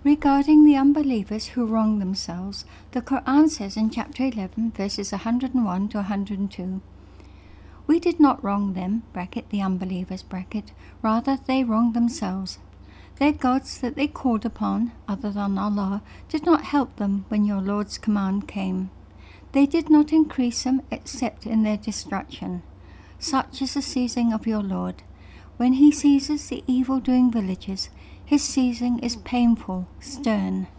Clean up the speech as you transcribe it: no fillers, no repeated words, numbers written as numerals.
Regarding the unbelievers who wrong themselves, the Quran says in chapter 11, verses 101 to 102, "We did not wrong them, the unbelievers, rather they wronged themselves. Their gods that they called upon, other than Allah, did not help them when your Lord's command came. They did not increase them except in their destruction. Such is the seizing of your Lord. When he seizes the evil-doing villages, his seizing is painful, stern."